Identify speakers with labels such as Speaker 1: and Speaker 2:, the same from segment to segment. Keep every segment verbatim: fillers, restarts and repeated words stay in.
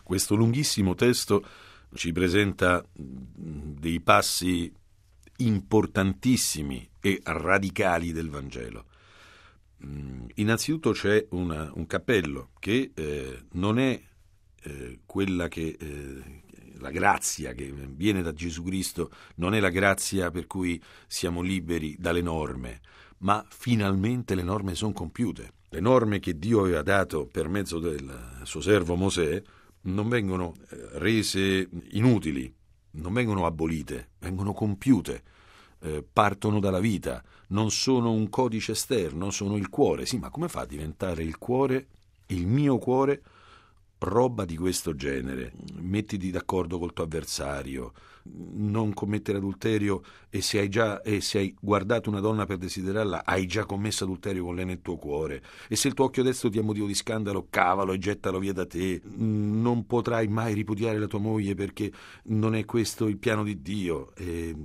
Speaker 1: Questo lunghissimo testo ci presenta dei passi importantissimi e radicali del Vangelo. Innanzitutto c'è una, un cappello che eh, non è eh, quella che eh, la grazia che viene da Gesù Cristo, non è la grazia per cui siamo liberi dalle norme, ma finalmente le norme sono compiute. Le norme che Dio aveva dato per mezzo del suo servo Mosè non vengono rese inutili, non vengono abolite, vengono compiute. Eh, partono dalla vita, non sono un codice esterno, sono il cuore. Sì, ma come fa a diventare il cuore, il mio cuore, roba di questo genere? Mettiti d'accordo col tuo avversario, non commettere adulterio, e se hai già e se hai guardato una donna per desiderarla, hai già commesso adulterio con lei nel tuo cuore. E se il tuo occhio destro ti è motivo di scandalo, cavalo e gettalo via da te. Non potrai mai ripudiare la tua moglie, perché non è questo il piano di Dio. E,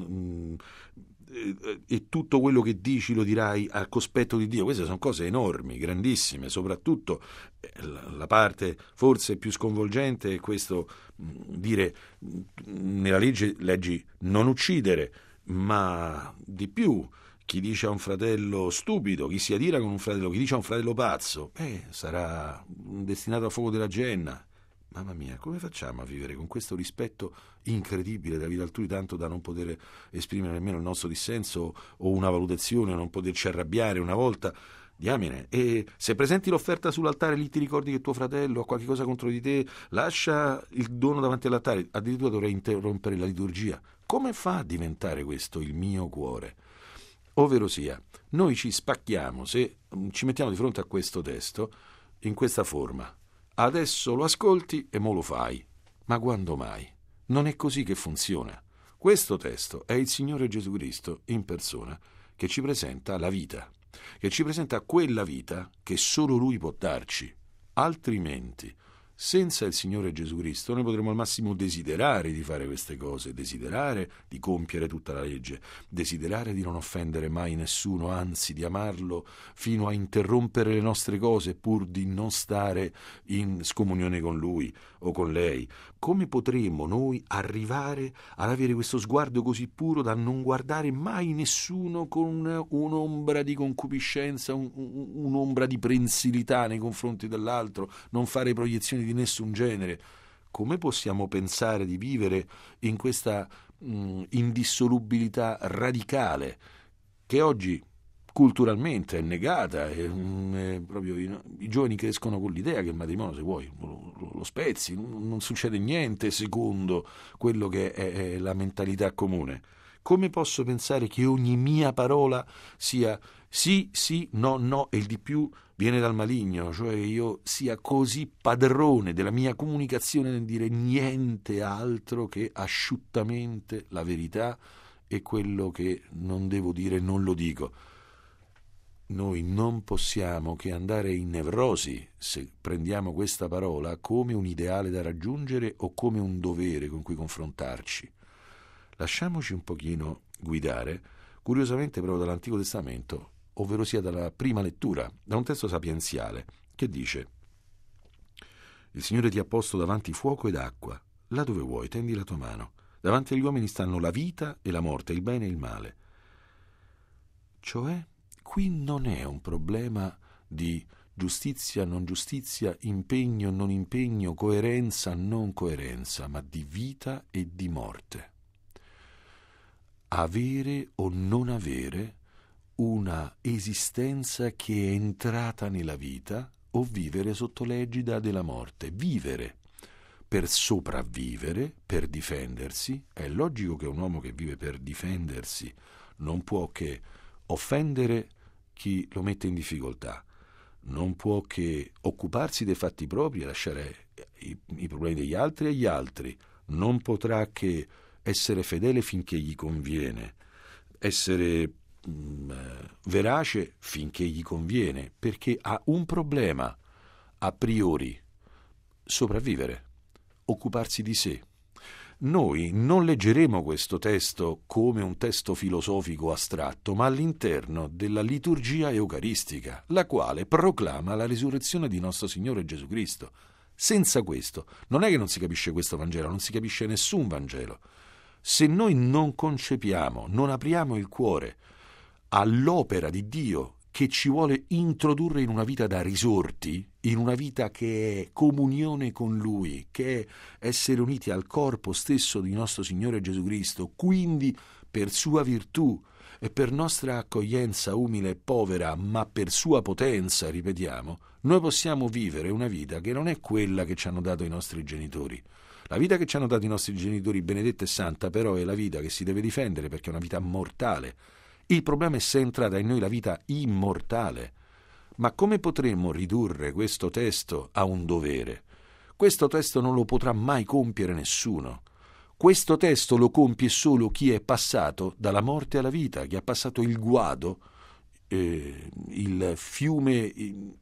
Speaker 1: e, e tutto quello che dici lo dirai al cospetto di Dio. Queste sono cose enormi, grandissime. Soprattutto la parte forse più sconvolgente è questo: dire nella legge leggi non uccidere, ma di più, chi dice a un fratello stupido, chi si adira con un fratello, chi dice a un fratello pazzo, eh, sarà destinato al fuoco della Geenna. Mamma mia, come facciamo a vivere con questo rispetto incredibile della vita altrui, tanto da non poter esprimere nemmeno il nostro dissenso o una valutazione, o non poterci arrabbiare una volta? Diamine. E se presenti l'offerta sull'altare, lì ti ricordi che tuo fratello ha qualche cosa contro di te, lascia il dono davanti all'altare, addirittura dovrei interrompere la liturgia. Come fa a diventare questo il mio cuore? Ovvero sia, noi ci spacchiamo se ci mettiamo di fronte a questo testo in questa forma: adesso lo ascolti e mo lo fai. Ma quando mai? Non è così che funziona. Questo testo è il Signore Gesù Cristo in persona che ci presenta la vita, che ci presenta quella vita che solo Lui può darci. Altrimenti, senza il Signore Gesù Cristo, noi potremo al massimo desiderare di fare queste cose, desiderare di compiere tutta la legge, desiderare di non offendere mai nessuno, anzi di amarlo fino a interrompere le nostre cose pur di non stare in scomunione con Lui o con lei. Come potremmo noi arrivare ad avere questo sguardo così puro da non guardare mai nessuno con un'ombra di concupiscenza, un, un, un'ombra di prensilità nei confronti dell'altro, non fare proiezioni di nessun genere? Come possiamo pensare di vivere in questa mh, indissolubilità radicale che oggi culturalmente è negata? È, è proprio i, i giovani crescono con l'idea che il matrimonio, se vuoi, lo, lo, lo spezzi, non, non succede niente secondo quello che è, è la mentalità comune. Come posso pensare che ogni mia parola sia sì, sì, no, no, e il di più viene dal maligno, cioè io sia così padrone della mia comunicazione nel dire niente altro che asciuttamente la verità, e quello che non devo dire non lo dico? Noi non possiamo che andare in nevrosi se prendiamo questa parola come un ideale da raggiungere o come un dovere con cui confrontarci. Lasciamoci un pochino guidare, curiosamente proprio dall'Antico Testamento, ovvero sia dalla prima lettura, da un testo sapienziale che dice: il Signore ti ha posto davanti fuoco ed acqua, là dove vuoi tendi la tua mano, davanti agli uomini stanno la vita e la morte, il bene e il male. Cioè, qui non è un problema di giustizia, non giustizia, impegno, non impegno, coerenza, non coerenza, ma di vita e di morte. Avere o non avere una esistenza che è entrata nella vita, o vivere sotto l'egida della morte. Vivere per sopravvivere, per difendersi. È logico che un uomo che vive per difendersi non può che offendere chi lo mette in difficoltà, non può che occuparsi dei fatti propri e lasciare i, i problemi degli altri agli altri, non potrà che essere fedele finché gli conviene, essere mh, verace finché gli conviene, perché ha un problema a priori: sopravvivere, occuparsi di sé. Noi non leggeremo questo testo come un testo filosofico astratto, ma all'interno della liturgia eucaristica, la quale proclama la risurrezione di nostro Signore Gesù Cristo. Senza questo, non è che non si capisce questo Vangelo, non si capisce nessun Vangelo. Se noi non concepiamo, non apriamo il cuore all'opera di Dio che ci vuole introdurre in una vita da risorti, in una vita che è comunione con Lui, che è essere uniti al corpo stesso di nostro Signore Gesù Cristo, quindi per sua virtù e per nostra accoglienza umile e povera, ma per sua potenza, ripetiamo, noi possiamo vivere una vita che non è quella che ci hanno dato i nostri genitori. La vita che ci hanno dato i nostri genitori, benedetta e santa, però è la vita che si deve difendere perché è una vita mortale. Il problema è se è entrata in noi la vita immortale. Ma come potremmo ridurre questo testo a un dovere? Questo testo non lo potrà mai compiere nessuno. Questo testo lo compie solo chi è passato dalla morte alla vita, chi ha passato il guado, eh, il fiume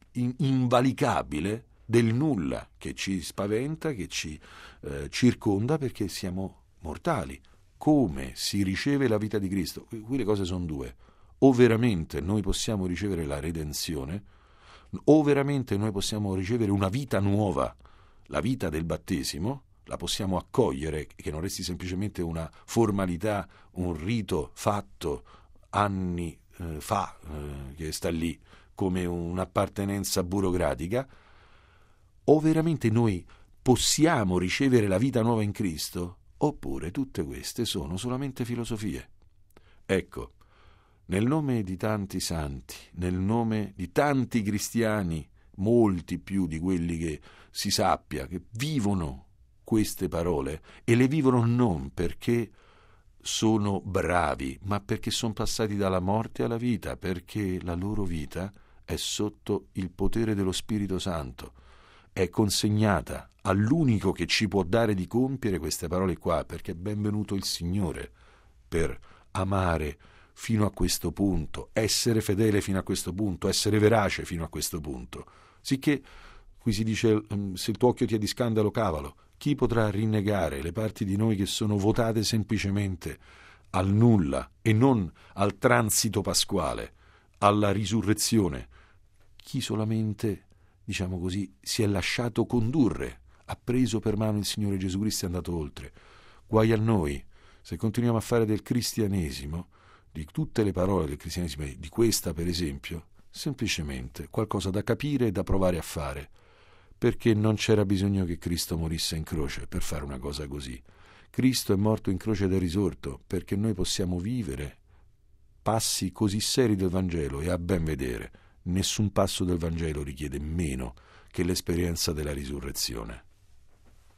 Speaker 1: invalicabile del nulla che ci spaventa, che ci eh, circonda perché siamo mortali. Come si riceve la vita di Cristo? Qui le cose sono due. O veramente noi possiamo ricevere la redenzione, o veramente noi possiamo ricevere una vita nuova, la vita del battesimo, la possiamo accogliere, che non resti semplicemente una formalità, un rito fatto anni eh, fa, eh, che sta lì come un'appartenenza burocratica, o veramente noi possiamo ricevere la vita nuova in Cristo, oppure tutte queste sono solamente filosofie. Ecco, nel nome di tanti santi, nel nome di tanti cristiani, molti più di quelli che si sappia, che vivono queste parole e le vivono non perché sono bravi, ma perché sono passati dalla morte alla vita, perché la loro vita è sotto il potere dello Spirito Santo, è consegnata all'unico che ci può dare di compiere queste parole qua, perché è benvenuto il Signore per amare fino a questo punto, essere fedele fino a questo punto, essere verace fino a questo punto. Sicché qui si dice: se il tuo occhio ti è di scandalo, cavalo. Chi potrà rinnegare le parti di noi che sono votate semplicemente al nulla e non al transito pasquale, alla risurrezione? Chi solamente, diciamo così, si è lasciato condurre, ha preso per mano il Signore Gesù Cristo e è andato oltre. Guai a noi se continuiamo a fare del cristianesimo, di tutte le parole del cristianesimo, di questa per esempio, semplicemente qualcosa da capire e da provare a fare, perché non c'era bisogno che Cristo morisse in croce per fare una cosa così. Cristo è morto in croce ed è risorto perché noi possiamo vivere passi così seri del Vangelo, e a ben vedere nessun passo del Vangelo richiede meno che l'esperienza della risurrezione.